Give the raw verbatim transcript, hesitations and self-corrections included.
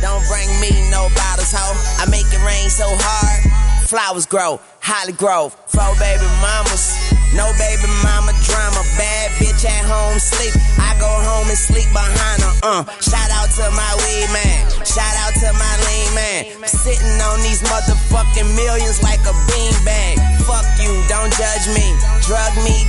Don't bring me no bottles, ho. I make it rain so hard, flowers grow, Holly Grove. Four baby mamas, no baby mama drama. Bad bitch at home sleep, I go home and sleep behind her. Uh, shout out to my weed man, shout out to my lean man. Sitting on these motherfucking millions like a beanbag. Fuck you, don't judge me. Drug me